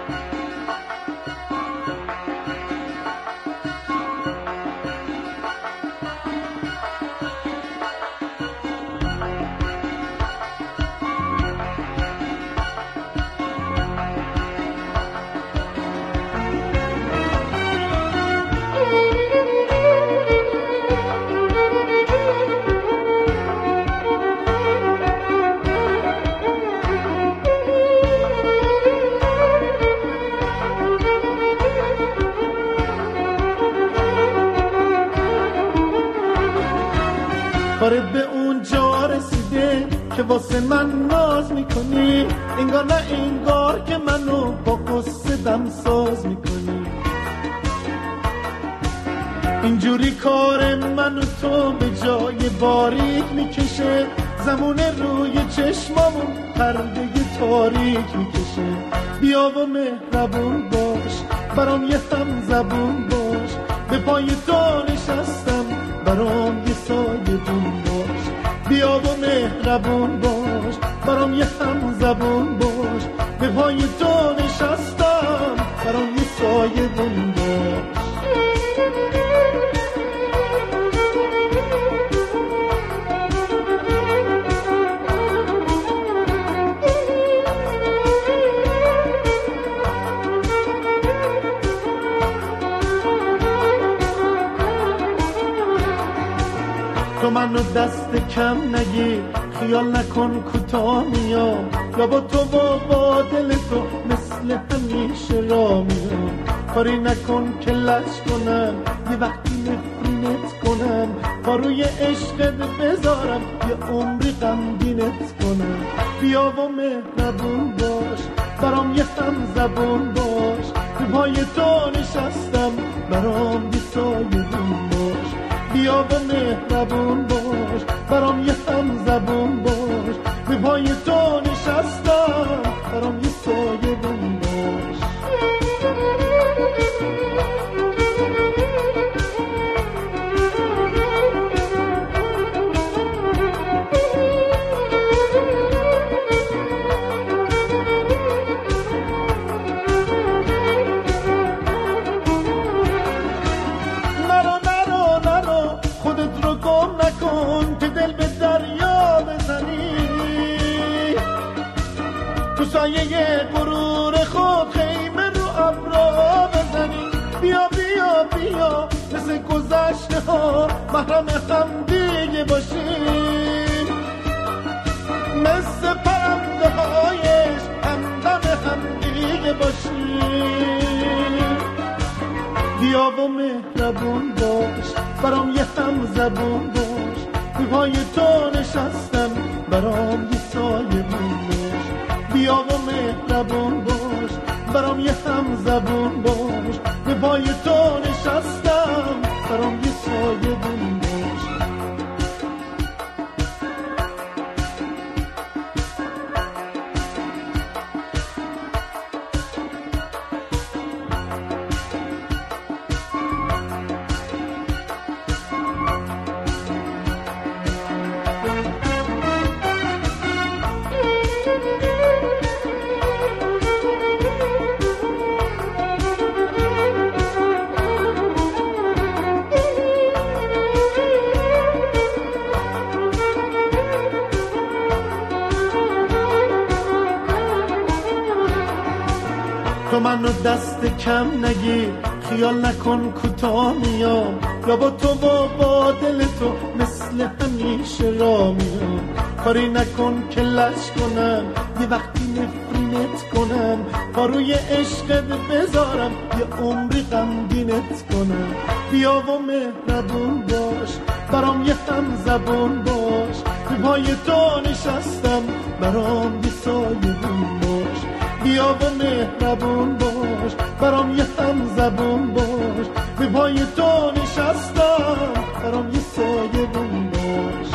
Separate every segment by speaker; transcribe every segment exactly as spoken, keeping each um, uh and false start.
Speaker 1: کارت به اون جا رسیده که واسه من ناز میکنی، انگار نه انگار که منو با قصه دم ساز میکنی. اینجوری کار من و تو به جای باریک میکشه، زمون روی چشمامون پرده تاریک میکشه. بیا و مهربون باش، برام یه هم زبون باش، به پای تو نشستم برام یه سایبون باش. بیا و مهربون باش، برام یه هم زبون باش، به پای تو نشستم برام یه سایبون باش. تو منو دست کم نگیر، خیال نکن کوتاه میام، یا با تو و با دل تو مثل همیشه را میام. کاری نکن که لج کنم، یه وقتی نفرینت کنم، با روی عشقت بذارم یه عمری غمگینت کنم. بیا و مهربون باش، برام یه هم زبون باش، به پای تو نشستم برام یه سایبون باش. بیا و مهربون باش، برام یه هم زبون باش، به پای تو نشستم برام یه سایبون باش. سایه غرور خود خیمه رو ابرا بزنی. بیا بیا بیا مثل گذشته ها محرم هم دیگه باشیم، مثل پرنده هایش همدم هم دیگه باشیم. بیا و مهربون باش، برام یه هم زبون باش، به پای تو نشستم برام یه سایبون باش. بیا و مهربون باش، برام یه هم زبون باش، به پای تو نشستم برام یه سایبون باش. تو منو دست کم نگیر، خیال نکن کوتاه میام، یا با تو و با دل تو مثل همیشه را میام. کاری نکن که لج کنم، یه وقتی نفرینت کنم، با روی عشقت بذارم یه عمری غمگینت کنم. بیا و مهربون باش، برام یه هم زبون باش، به پای تو نشستم برام یه سایبون باش. بیا و مهربون باش، برام یه هم زبون باش، به پای تو نشستم برام یه سایبون باش.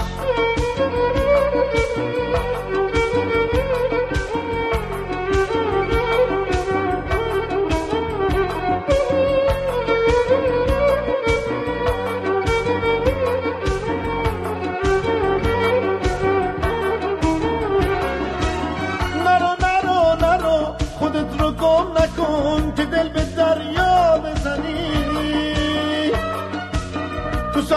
Speaker 1: نکن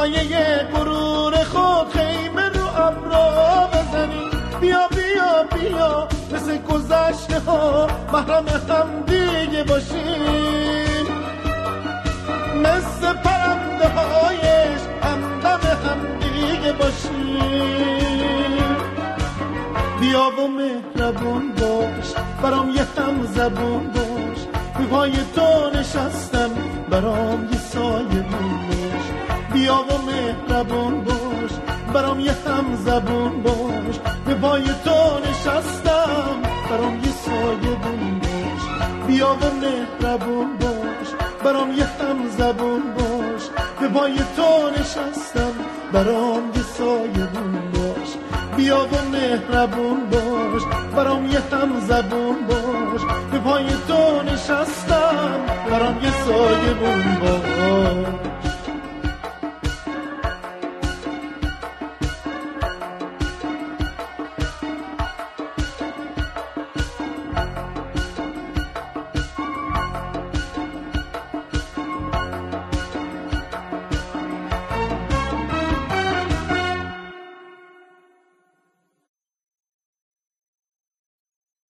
Speaker 1: سایه غرور خود خیمه رو ابرا بزنیم. بیا بیا بیا مثل گذشته ها محرم هم دیگه باشیم، مثل پرنده هایش همدم هم دیگه باشیم. بیا و مهربون باش برام یه هم زبون باش، به پای تو نشستم برام یه سایه باش. بیا و مهربون باش برام یه هم زبون باش، به پای تو نشستم برام یه سایه باش. بیا و مهربون باش برام یه هم زبون باش، به پای تو نشستم برام یه سایه باش. بیا و مهربون باش برام یه هم زبون باش، به پای تو نشستم برام یه سایه باش.